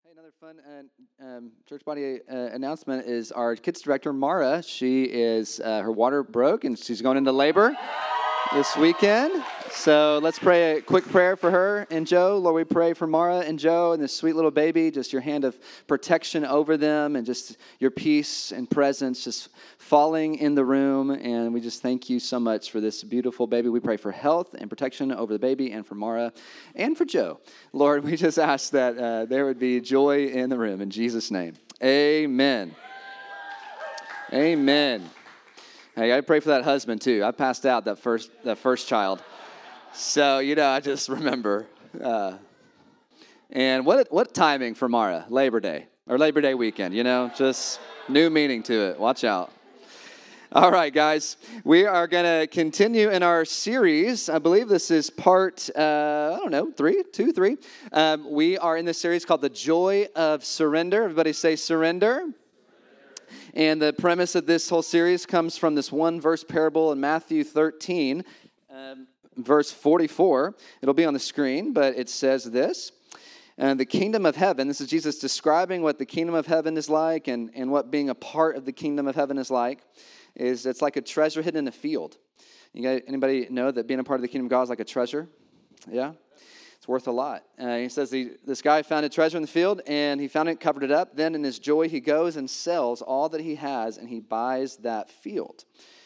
Hey, another fun church body announcement is our kids director, Mara. She is, her water broke and she's going into labor this weekend. So let's pray a quick prayer for her and Joe. Lord, we pray for Mara and Joe and this sweet little baby, just your hand of protection over them and just your peace and presence just falling in the room. And we just thank you so much for this beautiful baby. We pray for health and protection over the baby and for Mara and for Joe. Lord, we just ask that there would be joy in the room. In Jesus' name, amen. Amen. Hey, I pray for that husband too. I passed out that first child. So, I just remember. And what timing for Mara? Labor Day or Labor Day weekend, just new meaning to it. Watch out. All right, guys, we are going to continue in our series. I believe this is part, 3. We are in this series called The Joy of Surrender. Everybody say surrender. And the premise of this whole series comes from this one verse parable in Matthew 13, verse 44. It'll be on the screen, but it says this. The kingdom of heaven, this is Jesus describing what the kingdom of heaven is like and what being a part of the kingdom of heaven is like, is it's like a treasure hidden in a field. Anybody know that being a part of the kingdom of God is like a treasure? Yeah? It's worth a lot. He says this guy found a treasure in the field, and he found it, covered it up. Then in his joy, he goes and sells all that he has, and he buys that field.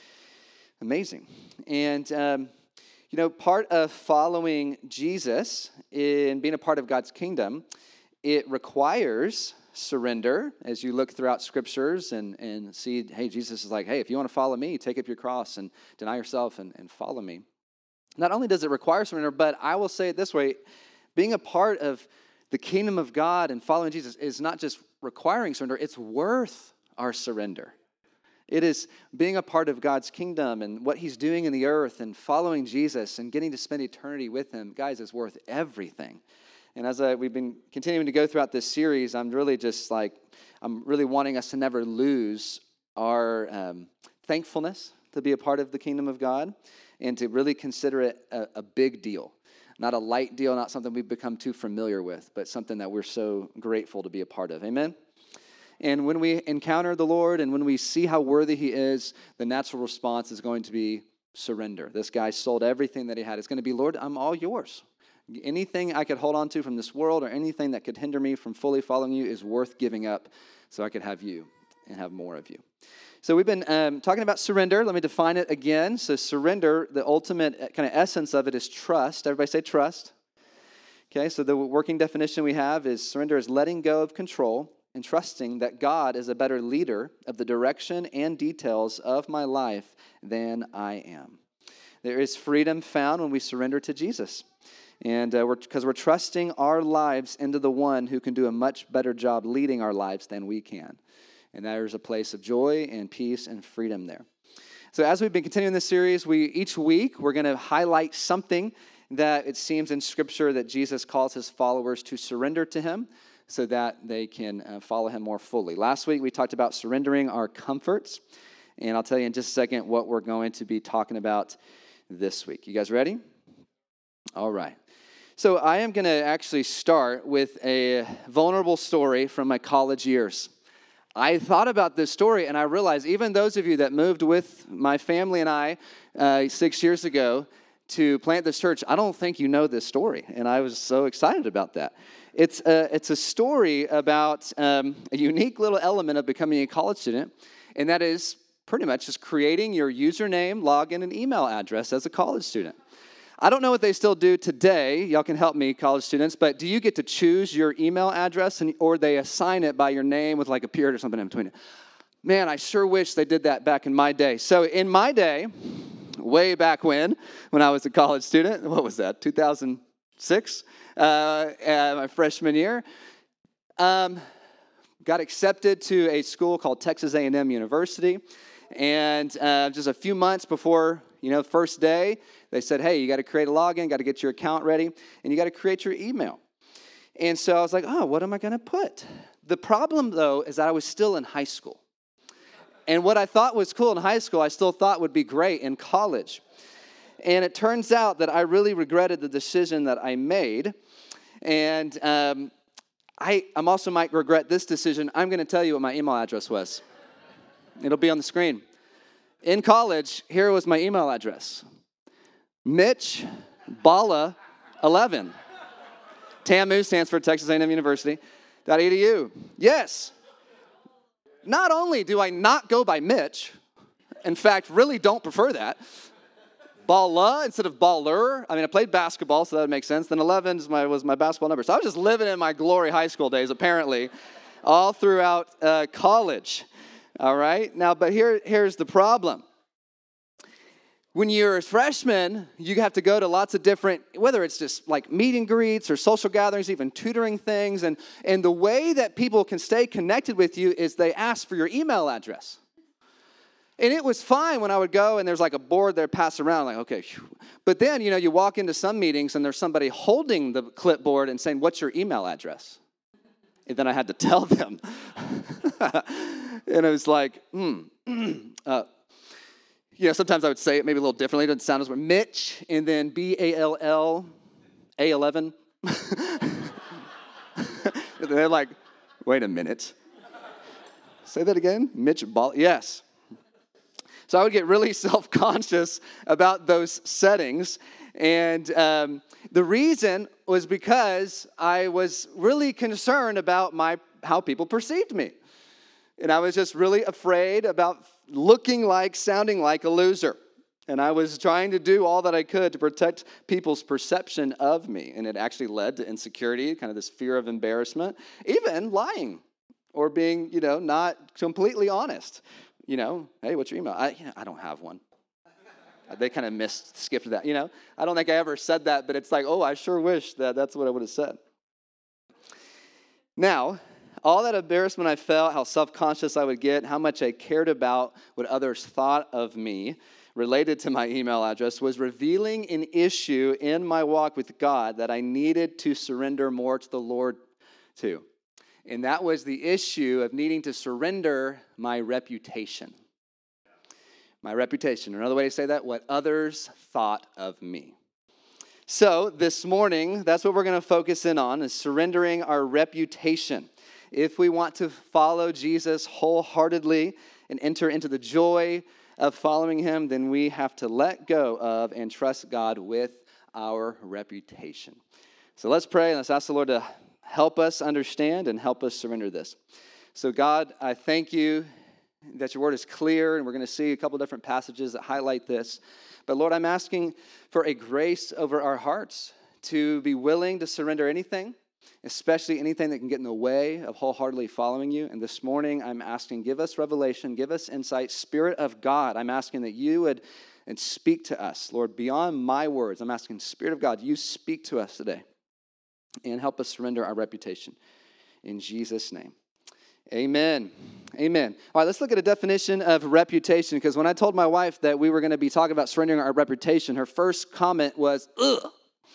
Amazing. And, part of following Jesus in being a part of God's kingdom, it requires surrender. As you look throughout scriptures and see, hey, Jesus is like, hey, if you want to follow me, take up your cross and deny yourself and follow me. Not only does it require surrender, but I will say it this way, being a part of the kingdom of God and following Jesus is not just requiring surrender, it's worth our surrender. It is being a part of God's kingdom and what he's doing in the earth and following Jesus and getting to spend eternity with him, guys, is worth everything. And as we've been continuing to go throughout this series, I'm really wanting us to never lose our thankfulness to be a part of the kingdom of God and to really consider it a big deal. Not a light deal, not something we've become too familiar with, but something that we're so grateful to be a part of. Amen? And when we encounter the Lord and when we see how worthy he is, the natural response is going to be surrender. This guy sold everything that he had. It's going to be, Lord, I'm all yours. Anything I could hold on to from this world or anything that could hinder me from fully following you is worth giving up so I could have you and have more of you. So we've been talking about surrender. Let me define it again. So surrender, the ultimate kind of essence of it is trust. Everybody say trust. Okay, so the working definition we have is surrender is letting go of control and trusting that God is a better leader of the direction and details of my life than I am. There is freedom found when we surrender to Jesus. And because we're trusting our lives into the one who can do a much better job leading our lives than we can. And there's a place of joy and peace and freedom there. So as we've been continuing this series, each week we're going to highlight something that it seems in Scripture that Jesus calls his followers to surrender to him so that they can follow him more fully. Last week we talked about surrendering our comforts. And I'll tell you in just a second what we're going to be talking about this week. You guys ready? All right. So I am going to actually start with a vulnerable story from my college years. I thought about this story, and I realized even those of you that moved with my family and I 6 years ago to plant this church, I don't think you know this story, and I was so excited about that. It's a story about a unique little element of becoming a college student, and that is pretty much just creating your username, login, and email address as a college student. I don't know what they still do today. Y'all can help me, college students, but do you get to choose your email address or they assign it by your name with like a period or something in between it? Man, I sure wish they did that back in my day. So in my day, way back when I was a college student, what was that, 2006, my freshman year, got accepted to a school called Texas A&M University, and just a few months before first day, they said, hey, you got to create a login, got to get your account ready, and you got to create your email. And so I was like, what am I going to put? The problem, though, is that I was still in high school. And what I thought was cool in high school, I still thought would be great in college. And it turns out that I really regretted the decision that I made. And I also might regret this decision. I'm going to tell you what my email address was. It'll be on the screen. In college, here was my email address. Mitch Bala 11. TAMU stands for Texas A&M University. .edu. Yes. Not only do I not go by Mitch, in fact, really don't prefer that. Bala instead of baller. I mean, I played basketball, so that would make sense. Then 11 was my basketball number. So I was just living in my glory high school days, apparently, all throughout college. All right? Now, but here's the problem. When you're a freshman, you have to go to lots of different, whether it's just like meet and greets or social gatherings, even tutoring things. And the way that people can stay connected with you is they ask for your email address. And it was fine when I would go and there's like a board there passed around, like, okay. Phew. But then, you walk into some meetings and there's somebody holding the clipboard and saying, what's your email address? And then I had to tell them. And it was like, sometimes I would say it maybe a little differently. It doesn't sound as well. Mitch, and then Ball, A11. They're like, wait a minute. Say that again? Mitch Ball, yes. So I would get really self-conscious about those settings. And the reason was because I was really concerned about how people perceived me. And I was just really afraid about sounding like a loser. And I was trying to do all that I could to protect people's perception of me. And it actually led to insecurity, kind of this fear of embarrassment, even lying or being, not completely honest. Hey, what's your email? I don't have one. They kind of skipped that, I don't think I ever said that, but it's like, oh, I sure wish that's what I would have said. Now, all that embarrassment I felt, how self-conscious I would get, how much I cared about what others thought of me related to my email address was revealing an issue in my walk with God that I needed to surrender more to the Lord to. And that was the issue of needing to surrender my reputation. My reputation. Another way to say that, what others thought of me. So this morning, that's what we're going to focus in on, is surrendering our reputation. If we want to follow Jesus wholeheartedly and enter into the joy of following him, then we have to let go of and trust God with our reputation. So let's pray and let's ask the Lord to help us understand and help us surrender this. So God, I thank you that your word is clear, and we're going to see a couple different passages that highlight this. But Lord, I'm asking for a grace over our hearts to be willing to surrender anything, especially anything that can get in the way of wholeheartedly following you. And this morning, I'm asking, give us revelation, give us insight. Spirit of God, I'm asking that you would and speak to us, Lord, beyond my words. I'm asking, Spirit of God, you speak to us today and help us surrender our reputation. In Jesus' name, amen. Amen. All right, let's look at a definition of reputation, because when I told my wife that we were going to be talking about surrendering our reputation, her first comment was, ugh.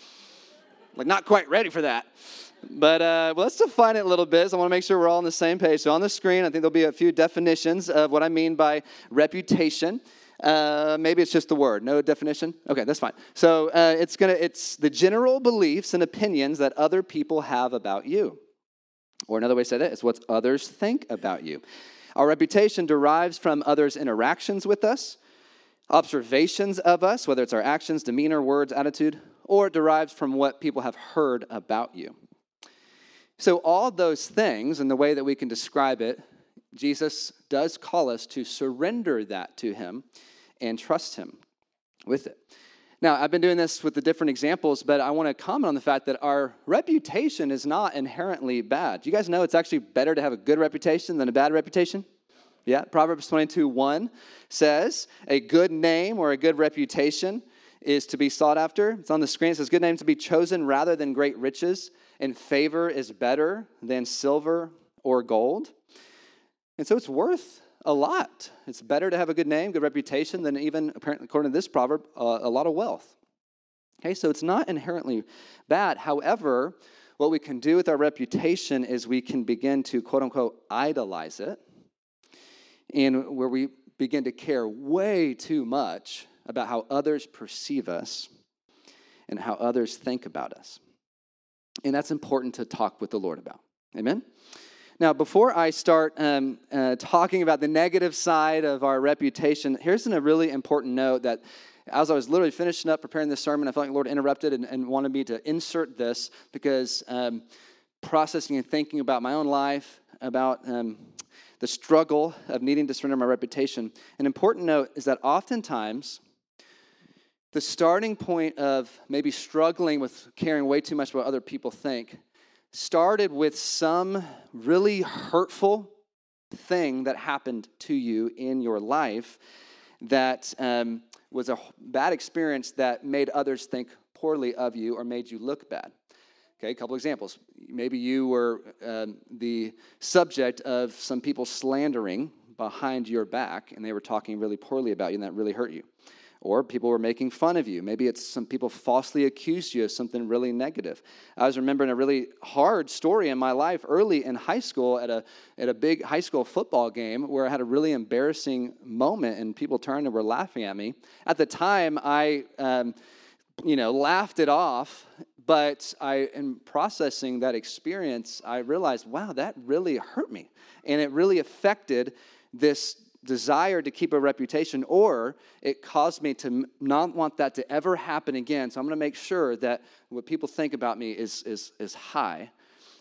Like, not quite ready for that. But let's define it a little bit. So I want to make sure we're all on the same page. So on the screen, I think there'll be a few definitions of what I mean by reputation. Maybe it's just the word. No definition? Okay, that's fine. So it's the general beliefs and opinions that other people have about you. Or another way to say that is what others think about you. Our reputation derives from others' interactions with us, observations of us, whether it's our actions, demeanor, words, attitude, or it derives from what people have heard about you. So all those things, and the way that we can describe it, Jesus does call us to surrender that to him and trust him with it. Now, I've been doing this with the different examples, but I want to comment on the fact that our reputation is not inherently bad. Do you guys know it's actually better to have a good reputation than a bad reputation? Yeah, Proverbs 22:1 says, a good name or a good reputation is to be sought after. It's on the screen. It says, good name to be chosen rather than great riches, and favor is better than silver or gold. And so it's worth a lot. It's better to have a good name, good reputation, than even, apparently, according to this proverb, a lot of wealth. Okay, so it's not inherently bad. However, what we can do with our reputation is we can begin to, quote unquote, idolize it, and where we begin to care way too much about how others perceive us and how others think about us. And that's important to talk with the Lord about. Amen? Now, before I start talking about the negative side of our reputation, here's a really important note that as I was literally finishing up preparing this sermon, I felt like the Lord interrupted and wanted me to insert this because processing and thinking about my own life, about the struggle of needing to surrender my reputation. An important note is that oftentimes the starting point of maybe struggling with caring way too much about what other people think started with some really hurtful thing that happened to you in your life that was a bad experience that made others think poorly of you or made you look bad. Okay, a couple examples. Maybe you were the subject of some people slandering behind your back, and they were talking really poorly about you, and that really hurt you. Or people were making fun of you. Maybe it's some people falsely accused you of something really negative. I was remembering a really hard story in my life early in high school at a big high school football game where I had a really embarrassing moment, and people turned and were laughing at me. At the time, I laughed it off. But in processing that experience, I realized, wow, that really hurt me. And it really affected this desire to keep a reputation, or it caused me to not want that to ever happen again. So I'm going to make sure that what people think about me is high.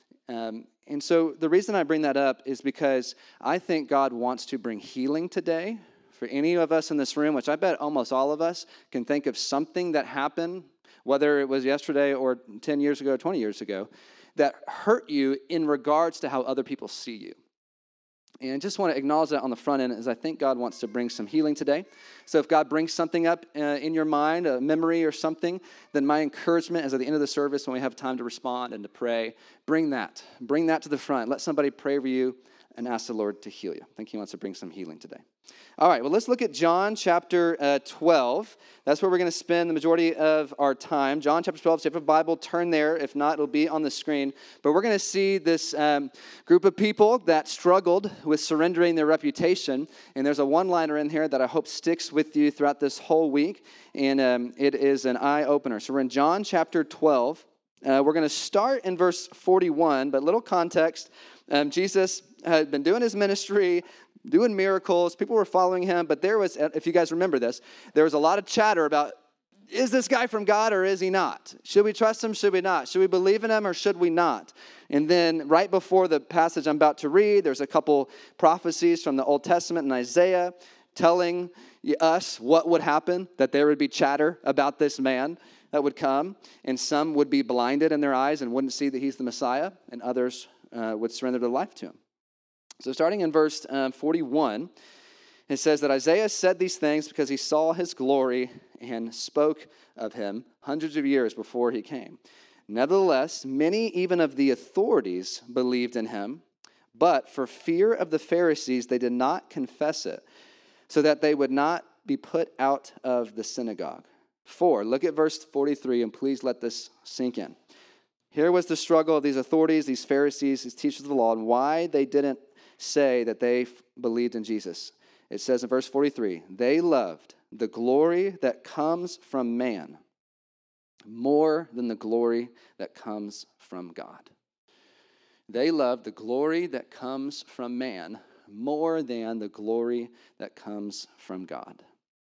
And so the reason I bring that up is because I think God wants to bring healing today. For any of us in this room, which I bet almost all of us can think of something that happened, whether it was yesterday or 10 years ago, 20 years ago, that hurt you in regards to how other people see you. And I just want to acknowledge that on the front end, as I think God wants to bring some healing today. So if God brings something up in your mind, a memory or something, then my encouragement is at the end of the service when we have time to respond and to pray, bring that to the front. Let somebody pray over you and ask the Lord to heal you. I think he wants to bring some healing today. All right, well, let's look at John chapter 12. That's where we're going to spend the majority of our time. John chapter 12, so if you have a Bible, turn there. If not, it'll be on the screen. But we're going to see this group of people that struggled with surrendering their reputation. And there's a one-liner in here that I hope sticks with you throughout this whole week. And it is an eye-opener. So we're in John chapter 12. We're going to start in verse 41, but little context. Jesus had been doing his ministry, doing miracles. People were following him, but there was, if you guys remember this, there was a lot of chatter about, is this guy from God or is he not? Should we trust him? Should we not? Should we believe in him or should we not? And then right before the passage I'm about to read, there's a couple prophecies from the Old Testament and Isaiah telling us what would happen, that there would be chatter about this man that would come, and some would be blinded in their eyes and wouldn't see that he's the Messiah, and others would surrender their life to him. So starting in verse 41, it says that Isaiah said these things because he saw his glory and spoke of him hundreds of years before he came. Nevertheless, many even of the authorities believed in him, but for fear of the Pharisees, they did not confess it, so that they would not be put out of the synagogue. Look at verse 43, and please let this sink in. Here was the struggle of these authorities, these Pharisees, these teachers of the law, and why they didn't say that they believed in Jesus. It says in verse 43, they loved the glory that comes from man more than the glory that comes from God. They loved the glory that comes from man more than the glory that comes from God.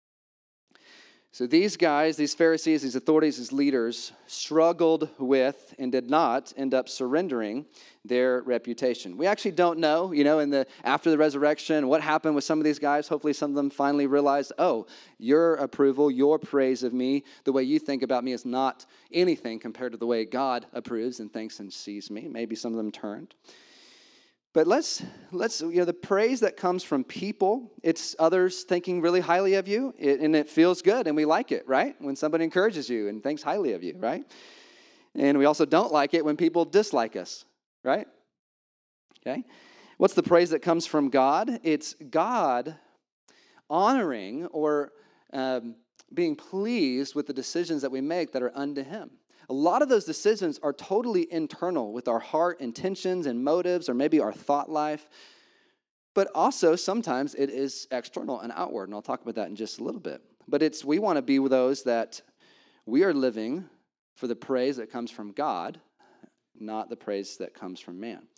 So these guys, these Pharisees, these authorities, these leaders struggled with and did not end up surrendering their reputation. We actually don't know, after the resurrection, what happened with some of these guys. Hopefully some of them finally realized, your approval, your praise of me, the way you think about me is not anything compared to the way God approves and thinks and sees me. Maybe some of them turned. But let's the praise that comes from people, it's others thinking really highly of you, and it feels good, and we like it, right? When somebody encourages you and thinks highly of you, right? And we also don't like it when people dislike us, right? Okay? What's the praise that comes from God? It's God honoring or being pleased with the decisions that we make that are unto him. A lot of those decisions are totally internal with our heart intentions and motives, or maybe our thought life. But also sometimes it is external and outward, and I'll talk about that in just a little bit. But we want to be with those that we are living for the praise that comes from God, not the praise that comes from man.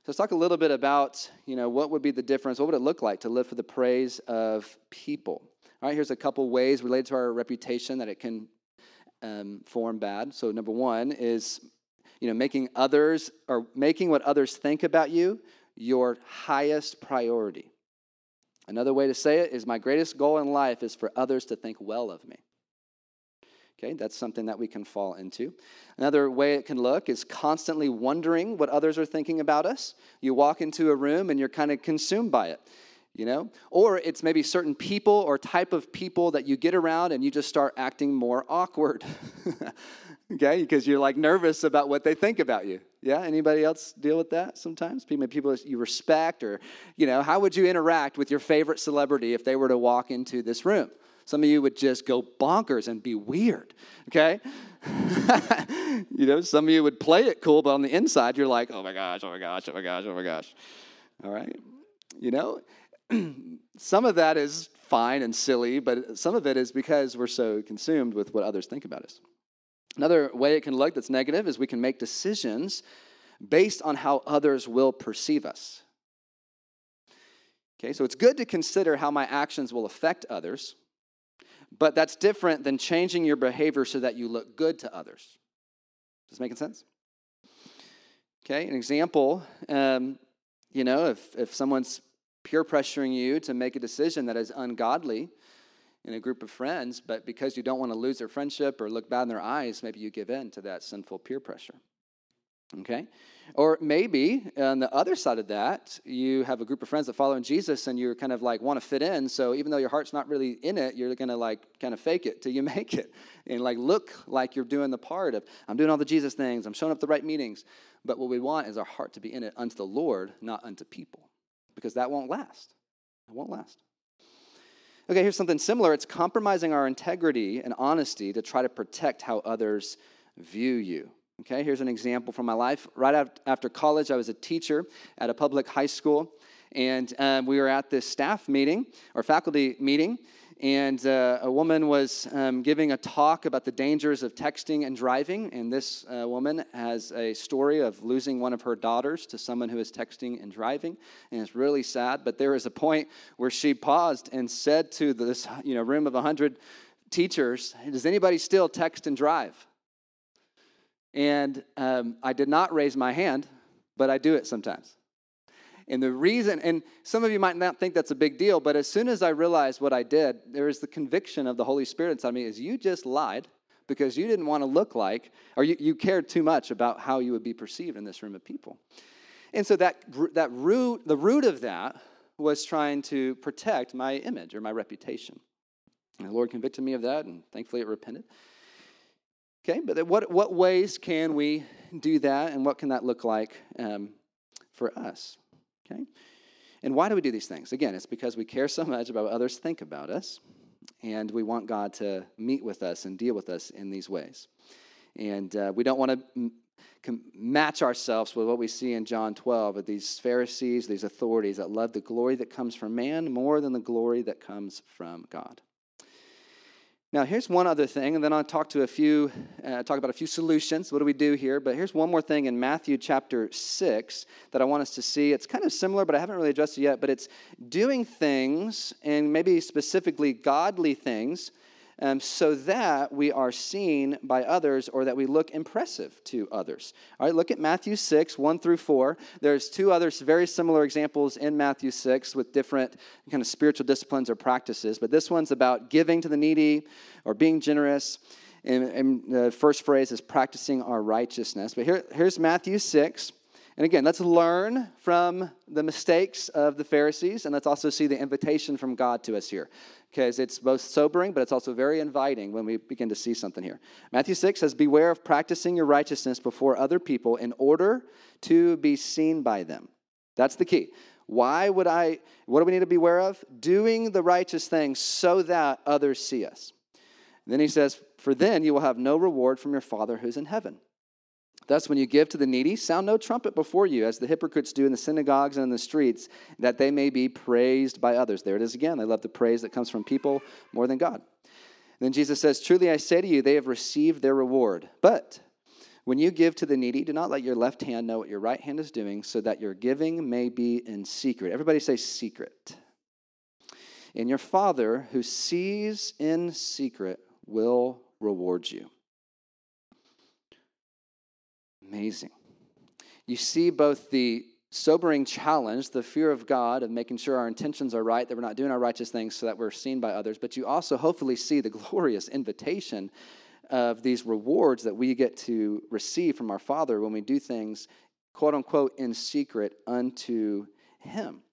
let's talk a little bit about, what would be the difference? What would it look like to live for the praise of people? All right, here's a couple ways related to our reputation that it can form bad. So number one is, making what others think about you your highest priority. Another way to say it is my greatest goal in life is for others to think well of me. Okay, that's something that we can fall into. Another way it can look is constantly wondering what others are thinking about us. You walk into a room and you're kind of consumed by it, Or it's maybe certain people or type of people that you get around and you just start acting more awkward, okay, because you're like nervous about what they think about you. Yeah, anybody else deal with that sometimes? People you respect or, how would you interact with your favorite celebrity if they were to walk into this room? Some of you would just go bonkers and be weird, okay? Some of you would play it cool, but on the inside, you're like, oh my gosh, oh my gosh, oh my gosh, oh my gosh. All right? Some of that is fine and silly, but some of it is because we're so consumed with what others think about us. Another way it can look that's negative is we can make decisions based on how others will perceive us. Okay, so it's good to consider how my actions will affect others, but that's different than changing your behavior so that you look good to others. Does this make sense? Okay, an example, if someone's peer pressuring you to make a decision that is ungodly in a group of friends, but because you don't want to lose their friendship or look bad in their eyes, maybe you give in to that sinful peer pressure. Okay? Or maybe on the other side of that, you have a group of friends that follow in Jesus and you're kind of like want to fit in. So even though your heart's not really in it, you're going to like kind of fake it till you make it and like look like you're doing the part of, I'm doing all the Jesus things, I'm showing up at the right meetings. But what we want is our heart to be in it unto the Lord, not unto people, because that won't last. It won't last. Okay, here's something similar. It's compromising our integrity and honesty to try to protect how others view you. Okay, here's an example from my life. Right after college, I was a teacher at a public high school, and we were at this staff meeting or faculty meeting, and a woman was giving a talk about the dangers of texting and driving, and this woman has a story of losing one of her daughters to someone who is texting and driving, and it's really sad, but there is a point where she paused and said to this room of 100 teachers, does anybody still text and drive? And I did not raise my hand, but I do it sometimes. And the reason, and some of you might not think that's a big deal, but as soon as I realized what I did, there is the conviction of the Holy Spirit inside me is you just lied because you didn't want to look like, or you cared too much about how you would be perceived in this room of people. And so the root of that was trying to protect my image or my reputation. And the Lord convicted me of that, and thankfully it repented. Okay, but what ways can we do that, and what can that look like for us? Okay, and why do we do these things? Again, it's because we care so much about what others think about us, and we want God to meet with us and deal with us in these ways. And we don't want to match ourselves with what we see in John 12 with these Pharisees, these authorities that love the glory that comes from man more than the glory that comes from God. Now, here's one other thing, and then I'll talk about a few solutions. What do we do here? But here's one more thing in Matthew chapter 6 that I want us to see. It's kind of similar, but I haven't really addressed it yet. But it's doing things, and maybe specifically godly things, so that we are seen by others or that we look impressive to others. All right, look at Matthew 6, 1 through 4. There's two other very similar examples in Matthew 6 with different kind of spiritual disciplines or practices. But this one's about giving to the needy or being generous. And the first phrase is practicing our righteousness. But here's Matthew 6. And again, let's learn from the mistakes of the Pharisees, and let's also see the invitation from God to us here, because it's both sobering, but it's also very inviting when we begin to see something here. Matthew 6 says, beware of practicing your righteousness before other people in order to be seen by them. That's the key. What do we need to beware of? Doing the righteous thing so that others see us. And then he says, for then you will have no reward from your Father who's in heaven. Thus, when you give to the needy, sound no trumpet before you, as the hypocrites do in the synagogues and in the streets, that they may be praised by others. There it is again. They love the praise that comes from people more than God. And then Jesus says, truly I say to you, they have received their reward. But When you give to the needy, do not let your left hand know what your right hand is doing, so that your giving may be in secret. Everybody say secret. And your Father who sees in secret will reward you. Amazing. You see both the sobering challenge, the fear of God, of making sure our intentions are right, that we're not doing our righteous things so that we're seen by others, but you also hopefully see the glorious invitation of these rewards that we get to receive from our Father when we do things, quote unquote, in secret unto Him.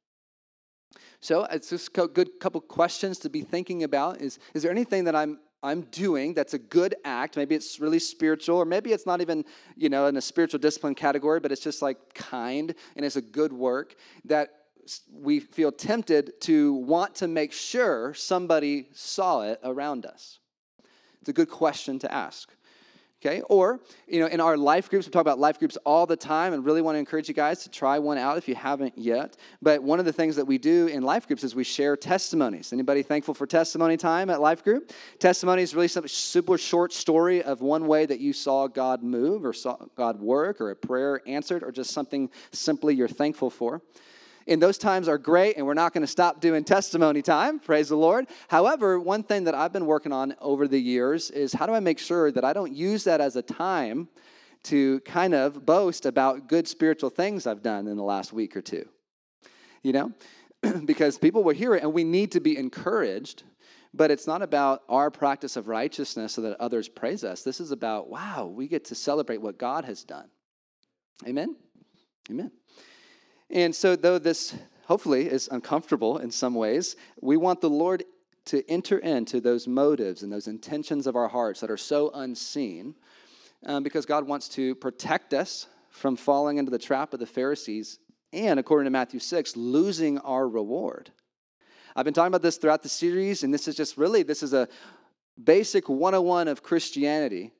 So it's just a good couple questions to be thinking about. Is there anything that I'm doing that's a good act? Maybe it's really spiritual, or maybe it's not even, in a spiritual discipline category, but it's just like kind and it's a good work that we feel tempted to want to make sure somebody saw it around us. It's a good question to ask. Okay, or, in our life groups, we talk about life groups all the time and really want to encourage you guys to try one out if you haven't yet. But one of the things that we do in life groups is we share testimonies. Anybody thankful for testimony time at life group? Testimony is really some super short story of one way that you saw God move or saw God work or a prayer answered or just something simply you're thankful for. And those times are great, and we're not going to stop doing testimony time, praise the Lord. However, one thing that I've been working on over the years is how do I make sure that I don't use that as a time to kind of boast about good spiritual things I've done in the last week or two, because people will hear it, and we need to be encouraged, but it's not about our practice of righteousness so that others praise us. This is about, wow, we get to celebrate what God has done. Amen? Amen. And so though this hopefully is uncomfortable in some ways, we want the Lord to enter into those motives and those intentions of our hearts that are so unseen because God wants to protect us from falling into the trap of the Pharisees and, according to Matthew 6, losing our reward. I've been talking about this throughout the series, and this is a basic 101 of Christianity.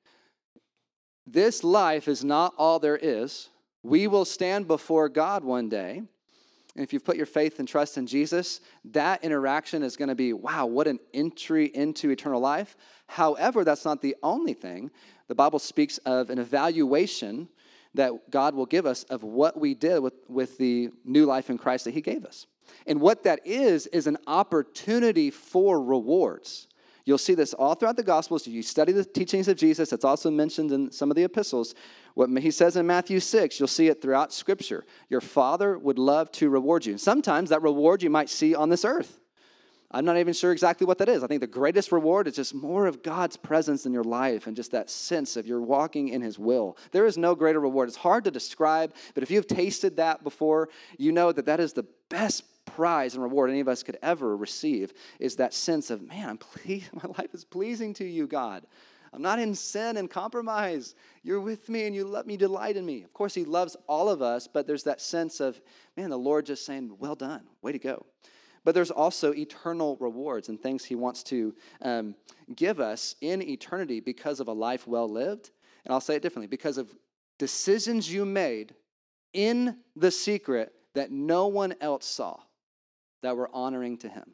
This life is not all there is. We will stand before God one day, and if you've put your faith and trust in Jesus, that interaction is going to be, wow, what an entry into eternal life. However, that's not the only thing. The Bible speaks of an evaluation that God will give us of what we did with the new life in Christ that He gave us. And what that is an opportunity for rewards. You'll see this all throughout the Gospels. If you study the teachings of Jesus, it's also mentioned in some of the epistles. What He says in Matthew 6, you'll see it throughout Scripture. Your Father would love to reward you. Sometimes that reward you might see on this earth. I'm not even sure exactly what that is. I think the greatest reward is just more of God's presence in your life and just that sense of you're walking in His will. There is no greater reward. It's hard to describe, but if you've tasted that before, you know that is the best prize and reward any of us could ever receive, is that sense of, man, my life is pleasing to you, God. I'm not in sin and compromise. You're with me and you let me delight in me. Of course, He loves all of us, but there's that sense of, man, the Lord just saying, well done, way to go. But there's also eternal rewards and things He wants to give us in eternity because of a life well lived. And I'll say it differently, because of decisions you made in the secret that no one else saw that were honoring to Him.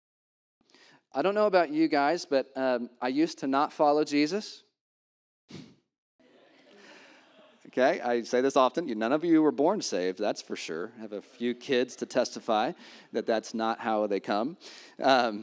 I don't know about you guys, but I used to not follow Jesus. Okay, I say this often. None of you were born saved, that's for sure. I have a few kids to testify that that's not how they come. And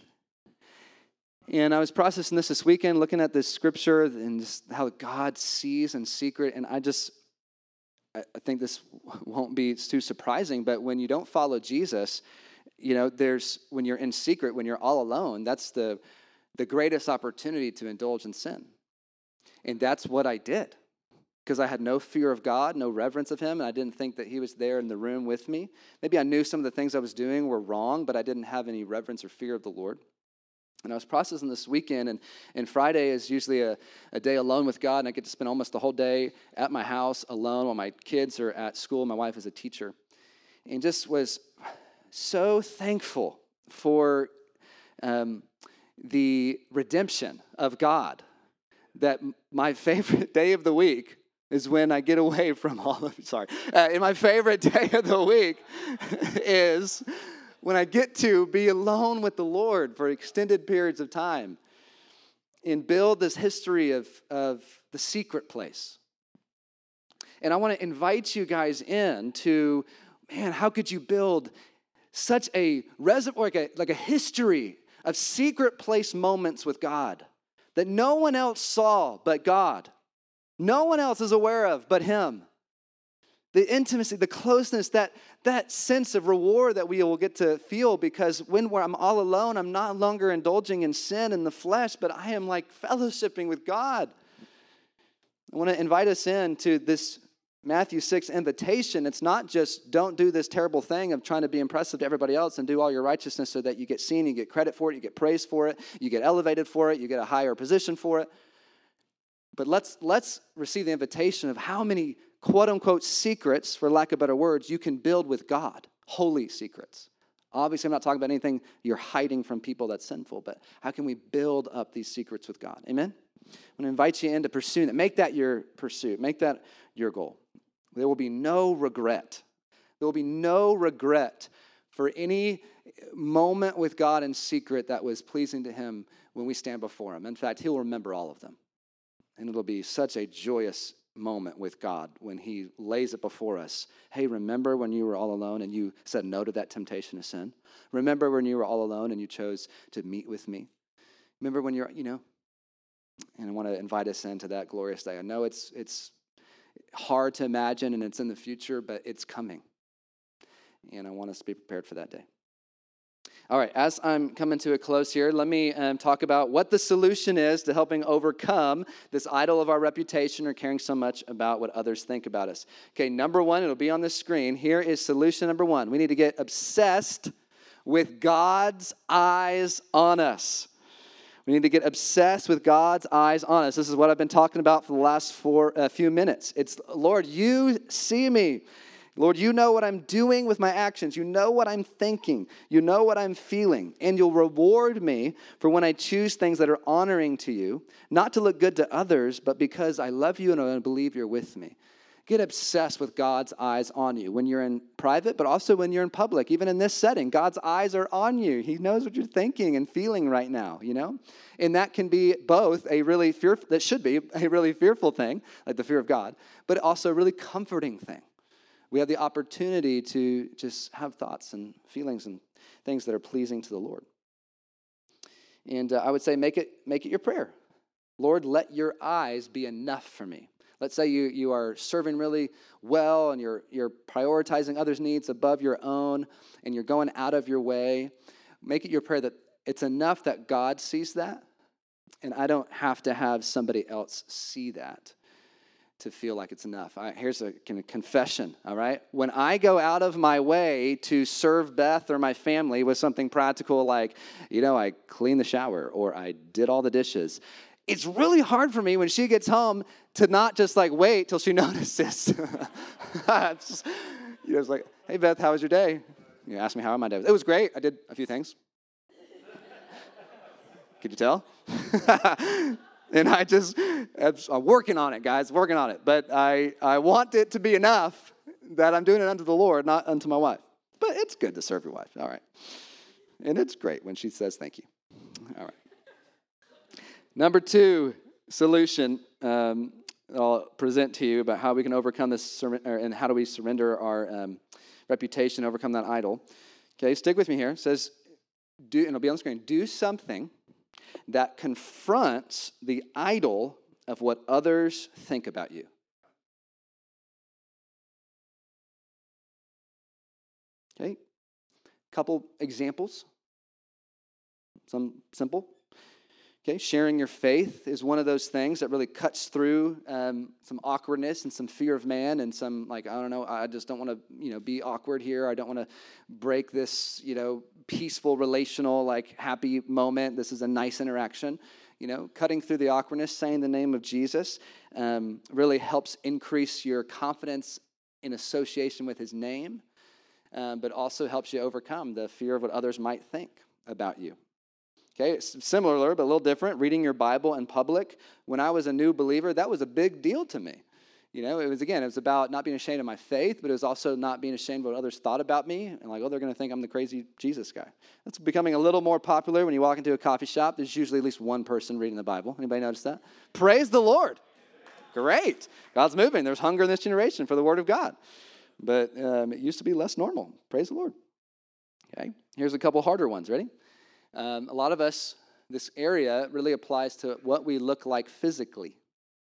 I was processing this weekend, looking at this scripture and just how God sees in secret. And I think this won't be too surprising, but when you don't follow Jesus, when you're in secret, when you're all alone, that's the greatest opportunity to indulge in sin. And that's what I did. Because I had no fear of God, no reverence of Him, and I didn't think that He was there in the room with me. Maybe I knew some of the things I was doing were wrong, but I didn't have any reverence or fear of the Lord. And I was processing this weekend, and Friday is usually a day alone with God, and I get to spend almost the whole day at my house alone while my kids are at school. My wife is a teacher. And just was so thankful for the redemption of God, that my favorite day of the week is when I get away from all of, and my favorite day of the week is when I get to be alone with the Lord for extended periods of time and build this history of the secret place And I want to invite you guys in to, man, how could you build such a reservoir, like a history of secret place moments with God that no one else saw but God. No one else is aware of but Him. The intimacy, the closeness, that sense of reward that we will get to feel, because when I'm all alone, I'm not longer indulging in sin in the flesh, but I am like fellowshipping with God. I want to invite us into this Matthew 6 invitation. It's not just don't do this terrible thing of trying to be impressive to everybody else and do all your righteousness so that you get seen, you get credit for it, you get praise for it, you get elevated for it, you get a higher position for it. But let's receive the invitation of how many quote-unquote secrets, for lack of better words, you can build with God. Holy secrets. Obviously, I'm not talking about anything you're hiding from people that's sinful, but how can we build up these secrets with God? Amen? I'm going to invite you into pursuing that. Make that your pursuit. Make that your goal. There will be no regret. There will be no regret for any moment with God in secret that was pleasing to Him when we stand before Him. In fact, He'll remember all of them. And it'll be such a joyous moment with God when He lays it before us. Hey, remember when you were all alone and you said no to that temptation to sin? Remember when you were all alone and you chose to meet with me? Remember when you're, and I want to invite us into that glorious day. I know it's hard to imagine and it's in the future, but it's coming. And I want us to be prepared for that day. All right, as I'm coming to a close here, let me talk about what the solution is to helping overcome this idol of our reputation or caring so much about what others think about us. Okay, number one, it'll be on the screen. Here is solution number one. We need to get obsessed with God's eyes on us. We need to get obsessed with God's eyes on us. This is what I've been talking about for the last few minutes. It's, Lord, you see me. Lord, you know what I'm doing with my actions. You know what I'm thinking. You know what I'm feeling. And you'll reward me for when I choose things that are honoring to you, not to look good to others, but because I love you and I believe you're with me. Get obsessed with God's eyes on you when you're in private, but also when you're in public. Even in this setting, God's eyes are on you. He knows what you're thinking and feeling right now, And that can be both that should be a really fearful thing, like the fear of God, but also a really comforting thing. We have the opportunity to just have thoughts and feelings and things that are pleasing to the Lord. And I would say make it your prayer. Lord, let your eyes be enough for me. Let's say you are serving really well and you're prioritizing others' needs above your own and you're going out of your way. Make it your prayer that it's enough that God sees that and I don't have to have somebody else see that to feel like it's enough. Here's a confession, all right? When I go out of my way to serve Beth or my family with something practical like, I cleaned the shower or I did all the dishes, it's really hard for me when she gets home to not just wait till she notices. It's like, hey, Beth, how was your day? You asked me how my day was. It was great. I did a few things. Could you tell? And I'm working on it, guys, working on it. But I want it to be enough that I'm doing it unto the Lord, not unto my wife. But it's good to serve your wife, all right. And it's great when she says thank you. All right. Number two solution I'll present to you about how we can overcome this, and how do we surrender our reputation, overcome that idol. Okay, stick with me here. It says, and it'll be on the screen, do something that confronts the idol of what others think about you. Okay, couple examples, some simple. Okay, sharing your faith is one of those things that really cuts through some awkwardness and some fear of man and some I just don't want to be awkward here. I don't want to break this peaceful relational happy moment. This is a nice interaction. Cutting through the awkwardness, saying the name of Jesus really helps increase your confidence in association with His name, but also helps you overcome the fear of what others might think about you. Okay, it's similar, but a little different. Reading your Bible in public. When I was a new believer, that was a big deal to me. It was about not being ashamed of my faith, but it was also not being ashamed of what others thought about me. And they're going to think I'm the crazy Jesus guy. That's becoming a little more popular. When you walk into a coffee shop, there's usually at least one person reading the Bible. Anybody notice that? Praise the Lord. Great. God's moving. There's hunger in this generation for the word of God. But it used to be less normal. Praise the Lord. Okay, here's a couple harder ones. Ready? A lot of us, this area really applies to what we look like physically.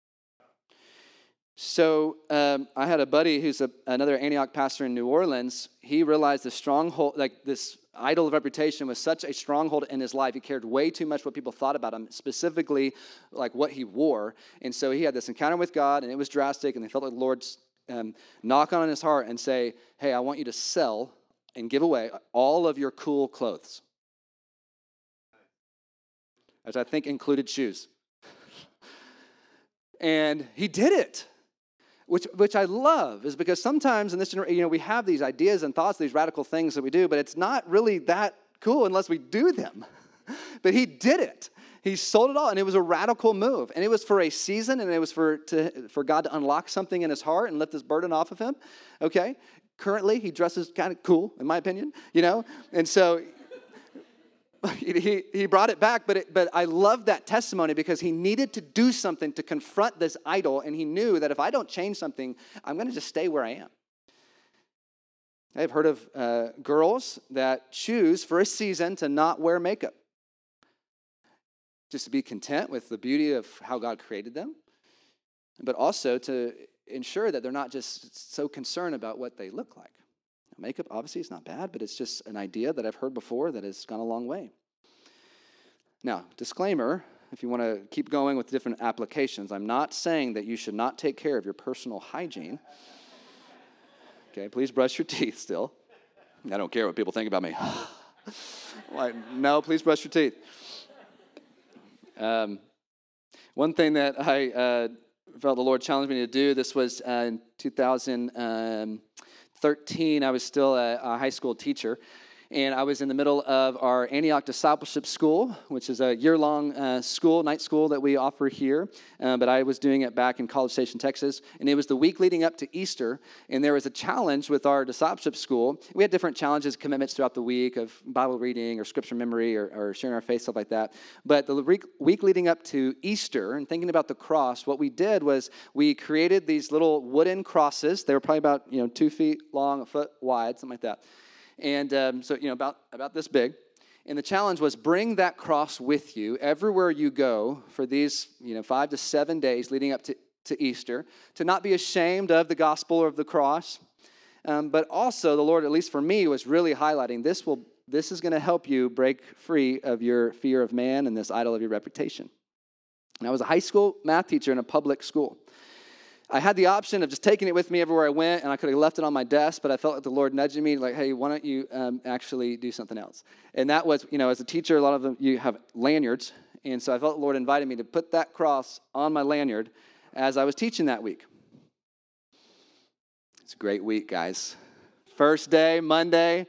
So I had a buddy who's another Antioch pastor in New Orleans. He realized the stronghold, like this idol of reputation was such a stronghold in his life. He cared way too much what people thought about him, specifically like what he wore. And so he had this encounter with God, and it was drastic, and they felt like the Lord's knock on his heart and say, hey, I want you to sell and give away all of your cool clothes. Which I think included shoes. And he did it. Which I love, is because sometimes in this generation, we have these ideas and thoughts, these radical things that we do, but it's not really that cool unless we do them. But he did it. He sold it all, and it was a radical move. And it was for a season, and it was for God to unlock something in his heart and lift this burden off of him. Okay? Currently, he dresses kind of cool, in my opinion, And so he brought it back, but I love that testimony because he needed to do something to confront this idol, and he knew that if I don't change something, I'm going to just stay where I am. I've heard of girls that choose for a season to not wear makeup, just to be content with the beauty of how God created them, but also to ensure that they're not just so concerned about what they look like. Makeup, obviously, is not bad, but it's just an idea that I've heard before that has gone a long way. Now, disclaimer, if you want to keep going with different applications, I'm not saying that you should not take care of your personal hygiene. Okay, please brush your teeth still. I don't care what people think about me. Like, no, please brush your teeth. One thing that I felt the Lord challenged me to do, this was in 2013, I was still a high school teacher, and I was in the middle of our Antioch Discipleship School, which is a year-long night school that we offer here, but I was doing it back in College Station, Texas, and it was the week leading up to Easter, and there was a challenge with our discipleship school. We had different challenges, commitments throughout the week of Bible reading or scripture memory or sharing our faith, stuff like that, but the week leading up to Easter and thinking about the cross, what we did was we created these little wooden crosses. They were probably about 2 feet long, a foot wide, something like that. And so, about this big. And the challenge was bring that cross with you everywhere you go for these, 5 to 7 days leading up to Easter, to not be ashamed of the gospel or of the cross. But also, the Lord, at least for me, was really highlighting this is going to help you break free of your fear of man and this idol of your reputation. And I was a high school math teacher in a public school. I had the option of just taking it with me everywhere I went, and I could have left it on my desk, but I felt like the Lord nudging me, like, hey, why don't you actually do something else? And that was, as a teacher, a lot of them, you have lanyards, and so I felt the Lord invited me to put that cross on my lanyard as I was teaching that week. It's a great week, guys. First day, Monday.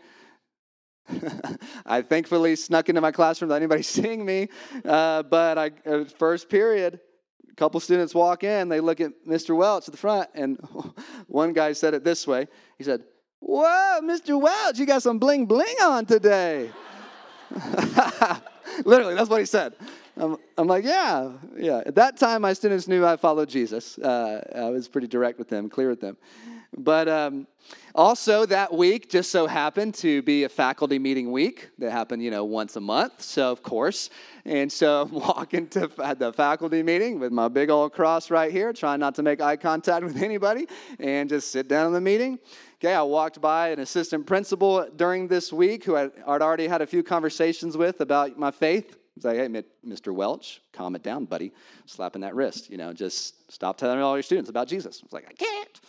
I thankfully snuck into my classroom without anybody seeing me, but first period, a couple students walk in, they look at Mr. Welch at the front, and one guy said it this way. He said, "Whoa, Mr. Welch, you got some bling bling on today." Literally, that's what he said. I'm like, yeah. At that time, my students knew I followed Jesus. I was pretty direct with them, clear with them. But also that week just so happened to be a faculty meeting week that happened, once a month. So, of course, and so I'm walking to the faculty meeting with my big old cross right here, trying not to make eye contact with anybody and just sit down in the meeting. Okay, I walked by an assistant principal during this week who I'd already had a few conversations with about my faith. He's like, hey, Mr. Welch, calm it down, buddy. Slapping that wrist, just stop telling all your students about Jesus. I was like, I can't.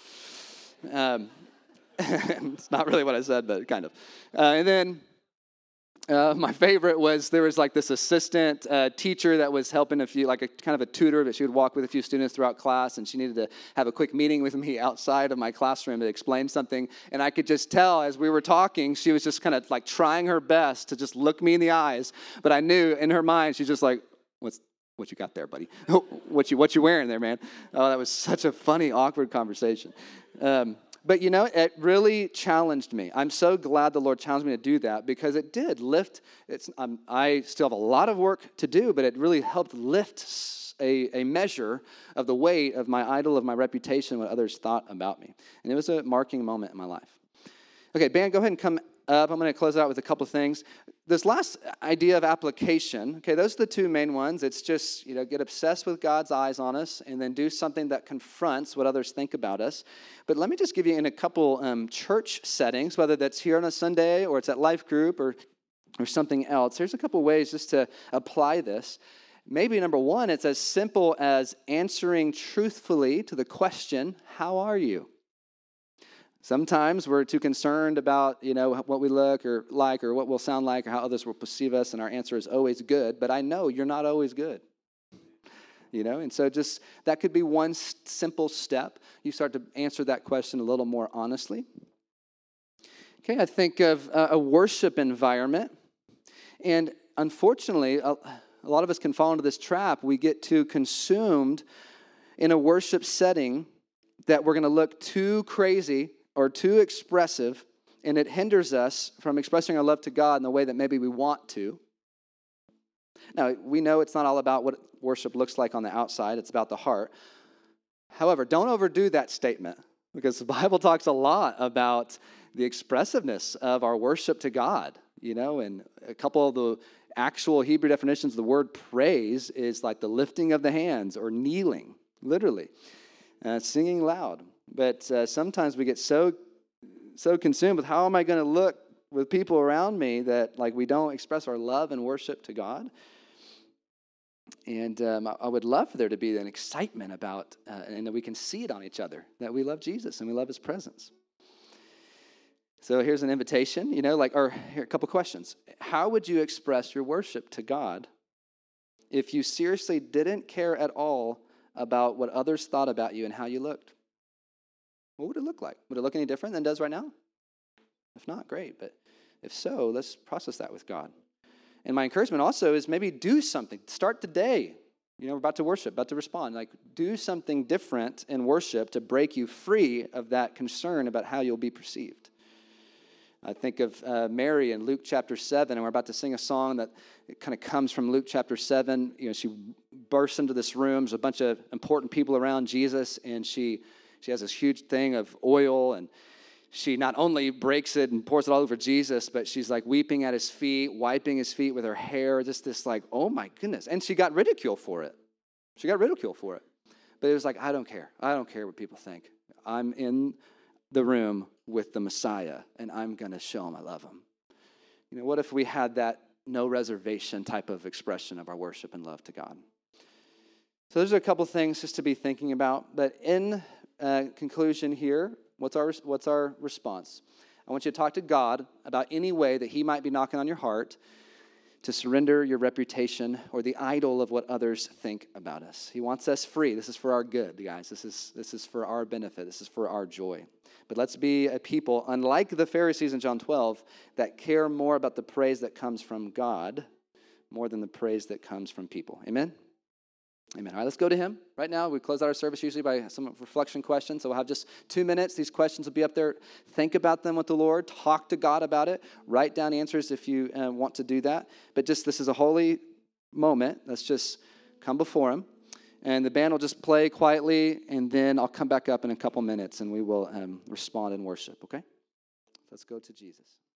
It's not really what I said, but kind of. And then my favorite was there was like this assistant teacher that was helping a few, like a kind of a tutor, but she would walk with a few students throughout class, and she needed to have a quick meeting with me outside of my classroom to explain something. And I could just tell as we were talking, she was just kind of like trying her best to just look me in the eyes. But I knew in her mind, she's just like, what you got there, buddy? What you wearing there, man? Oh, that was such a funny, awkward conversation. But, it really challenged me. I'm so glad the Lord challenged me to do that because it did lift. I still have a lot of work to do, but it really helped lift a measure of the weight of my idol, of my reputation, what others thought about me. And it was a marking moment in my life. Okay, band, go ahead and come up. I'm going to close out with a couple of things. This last idea of application, okay, those are the two main ones. It's just, get obsessed with God's eyes on us and then do something that confronts what others think about us. But let me just give you in a couple church settings, whether that's here on a Sunday or it's at Life Group or something else. Here's a couple ways just to apply this. Maybe number one, it's as simple as answering truthfully to the question, how are you? Sometimes we're too concerned about, what we look or like or what we'll sound like or how others will perceive us, and our answer is always good, but I know you're not always good. And so just that could be one simple step. You start to answer that question a little more honestly. Okay, I think of a worship environment, and unfortunately, a lot of us can fall into this trap. We get too consumed in a worship setting that we're going to look too crazy or too expressive, and it hinders us from expressing our love to God in the way that maybe we want to. Now, we know it's not all about what worship looks like on the outside. It's about the heart. However, don't overdo that statement because the Bible talks a lot about the expressiveness of our worship to God, and a couple of the actual Hebrew definitions of the word praise is like the lifting of the hands or kneeling, literally, singing loud. But sometimes we get so consumed with how am I going to look with people around me that we don't express our love and worship to God. And I would love for there to be an excitement about, and that we can see it on each other, that we love Jesus and we love his presence. So here's an invitation, here a couple questions. How would you express your worship to God if you seriously didn't care at all about what others thought about you and how you looked? What would it look like? Would it look any different than it does right now? If not, great. But if so, let's process that with God. And my encouragement also is maybe do something. Start today. We're about to worship, about to respond. Do something different in worship to break you free of that concern about how you'll be perceived. I think of Mary in Luke chapter 7, and we're about to sing a song that kind of comes from Luke chapter 7. She bursts into this room. There's a bunch of important people around Jesus, and she has this huge thing of oil, and she not only breaks it and pours it all over Jesus, but she's weeping at his feet, wiping his feet with her hair, just this oh my goodness. And she got ridiculed for it. But it was I don't care. I don't care what people think. I'm in the room with the Messiah, and I'm going to show him I love him. What if we had that no reservation type of expression of our worship and love to God? So those are a couple things just to be thinking about. But in conclusion here, what's our response? I want you to talk to God about any way that he might be knocking on your heart to surrender your reputation or the idol of what others think about us. He wants us free. This is for our good, guys. This is for our benefit. This is for our joy. But let's be a people, unlike the Pharisees in John 12, that care more about the praise that comes from God more than the praise that comes from people. Amen? Amen. All right, let's go to him right now. We close out our service usually by some reflection questions. So we'll have just 2 minutes. These questions will be up there. Think about them with the Lord. Talk to God about it. Write down answers if you want to do that. But this is a holy moment. Let's just come before him. And the band will just play quietly, and then I'll come back up in a couple minutes, and we will respond in worship, okay? Let's go to Jesus.